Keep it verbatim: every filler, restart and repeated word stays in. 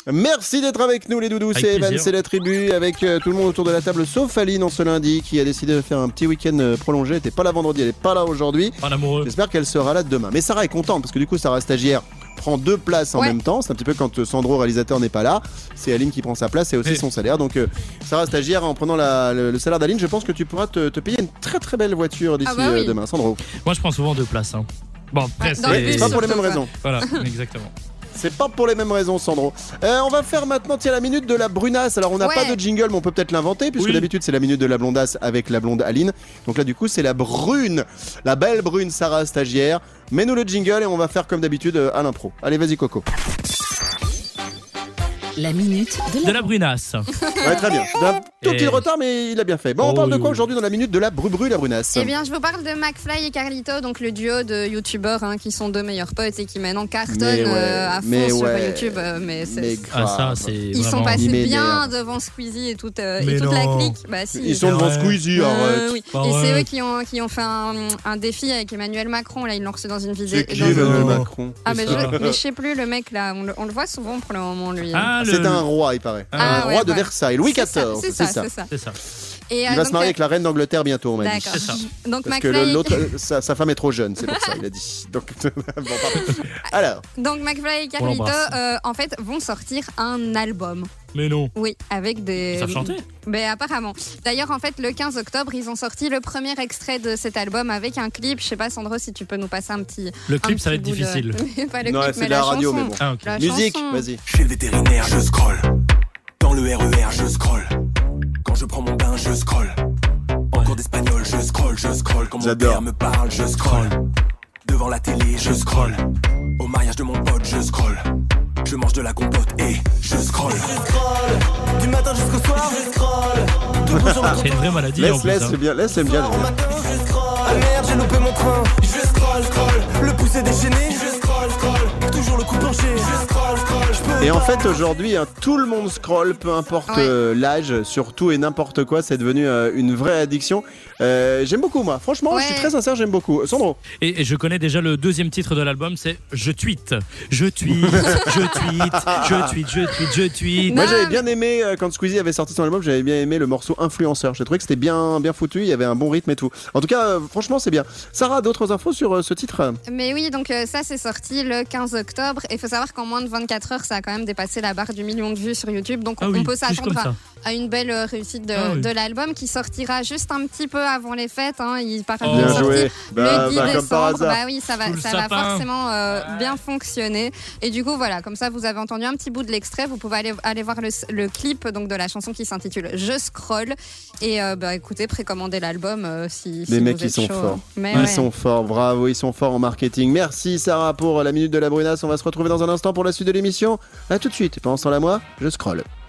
Merci d'être avec nous les doudous, Avec c'est Evan, plaisir. c'est la tribu, avec euh, tout le monde autour de la table, sauf Aline en ce lundi, qui a décidé de faire un petit week-end euh, prolongé. Elle n'était pas là vendredi, elle n'est pas là aujourd'hui. Un amoureux. J'espère qu'elle sera là demain. Mais Sarah est contente, parce que du coup, Sarah stagiaire prend deux places en Ouais. même temps. C'est un petit peu quand euh, Sandro, réalisateur, n'est pas là. C'est Aline qui prend sa place et aussi Et- son salaire. Donc, euh, Sarah stagiaire, en prenant la- le, le salaire d'Aline, je pense que tu pourras te, te payer une très très belle voiture d'ici Ah bah oui. euh, demain. Sandro, Moi, je prends souvent deux places. Hein. Bon, après, Ouais, dans c'est. le bus, c'est pas pour les mêmes surtout, raisons. Voilà, exactement. C'est pas pour les mêmes raisons, Sandro. Euh, on va faire maintenant, tiens, la minute de la brunasse. Alors, on n'a Ouais. pas de jingle, mais on peut peut-être l'inventer, puisque Oui. d'habitude, c'est la minute de la blondasse avec la blonde Aline. Donc là, du coup, c'est la brune, la belle brune Sarah, stagiaire. Mets-nous le jingle et on va faire comme d'habitude euh, à l'impro. Allez, vas-y, Coco. La minute de De la... la brunasse. Ouais, très bien. D'un tout petit Et- retard, mais il a bien fait. Bon, on Oh, parle de oui, quoi oui. aujourd'hui dans la minute de la bru-bru, la brunasse? Eh bien, je vous parle de McFly et Carlito, donc le duo de youtubeurs hein, qui sont deux meilleurs potes et qui maintenant cartonnent Mais ouais, euh, à fond mais sur ouais. YouTube. euh, mais c'est- Mais Ah, ça, grave. c'est. ils sont vraiment- passés Ils bien m'énervent. devant Squeezie et toute, euh, Mais et toute la non. clique. Bah, si. Ils sont devant Ouais. Squeezie, Euh, arrête. oui. Bah et c'est ouais. eux qui ont, qui ont fait un, un défi avec Emmanuel Macron. Là, ils l'ont reçu dans une vidéo. C'est qui dans une- Emmanuel Non. Macron? Ah, mais C'est ça. je, mais je sais plus, le mec là, on le, on le voit souvent pour le moment, lui. Ah, le- C'est un roi, il paraît. Ah, un ouais, roi de ouais. Versailles, Louis C'est ça, quatorze. C'est ça, c'est ça. C'est ça. Et, Il euh, va donc, se marier euh, avec la reine d'Angleterre bientôt, on m'a dit. D'accord. C'est ça. Donc Parce que McFly, le- l'autre, euh, sa, sa femme est trop jeune, c'est pour ça, il a dit. Donc, bon, pardon. Alors, donc McFly et On Carlito, l'embrasse. euh, en fait, vont sortir un album. Mais non. Oui, avec des. Ils savent chanter. Mais apparemment. D'ailleurs, en fait, le quinze octobre, ils ont sorti le premier extrait de cet album avec un clip. Je sais pas, Sandro, si tu peux nous passer un petit. Le un clip, ça va être petit bout de- difficile. Mais pas le non, clip, c'est mais de la radio, chanson. mais bon. Ah, ok. La Musique, chanson. vas-y. Chez le vétérinaire, je scrolle. Dans le R E R, je scrolle. Quand je prends mon bain, je scrolle. En cours d'espagnol, je scrolle, je scrolle. Quand mon J'adore. père me parle, je scrolle. Devant la télé, je scrolle. Au mariage de mon pote, je scrolle. Je mange de la compote et je scrolle. Je scrolle. Du matin jusqu'au soir, je scrolle. Tout sur le C'est une vraie maladie en Laisse, plus. laisse, hein. le bien, laisse, aime bien. le Au bien. matin, je scrolle. Ah merde, j'ai loupé mon train. Je scrolle, scrolle. Le pouce est déchaîné. Je scrolle, scroll. Toujours le coup penché. Je scroll, scroll. Je peux Et en pas. fait, aujourd'hui, hein, tout le monde scrolle, peu importe Ouais. euh, l'âge, surtout et n'importe quoi, c'est devenu euh, une vraie addiction. Euh, j'aime beaucoup, moi. Franchement, je suis Ouais. très sincère, j'aime beaucoup. Sandro, Et, et je connais déjà le deuxième titre de l'album, c'est Je tweet. Je tweet, je tweet, je tweet, je tweet, je tweet. moi Non, j'avais mais- bien aimé euh, quand Squeezie avait sorti son album, j'avais bien aimé le morceau Influenceur. J'ai trouvé que c'était bien, bien foutu, il y avait un bon rythme et tout. En tout cas, euh, franchement, c'est bien. Sarah, d'autres infos sur euh, ce titre? Mais oui, donc euh, ça, c'est sorti le quinze octobre. Et il faut savoir qu'en moins de vingt-quatre heures, ça a quand même dépassé la barre du million de vues sur YouTube. Donc Ah on oui, peut plus s'attendre comme à, ça. à une belle euh, réussite de, Ah oui. de l'album qui sortira juste un petit peu avant les fêtes. Hein. Il part Oh. Bien sortir joué. Bah, le dix bah, comme par décembre. hasard. Bah oui, ça va, Sous le ça va sapin. forcément euh, bien fonctionner. Et du coup, voilà, comme ça, vous avez entendu un petit bout de l'extrait. Vous pouvez aller, aller voir le, le clip donc, de la chanson qui s'intitule Je scroll. Et euh, bah, écoutez, précommandez l'album euh, si, si Les mecs, vous ils êtes sont chaud. forts. Mais Ils ouais. sont forts, bravo, ils sont forts en marketing. Merci Sarah pour la minute de la brunasse. On va se retrouver dans un instant pour la suite de l'émission. A tout de suite. Pendant ce temps-là, moi, je scrolle.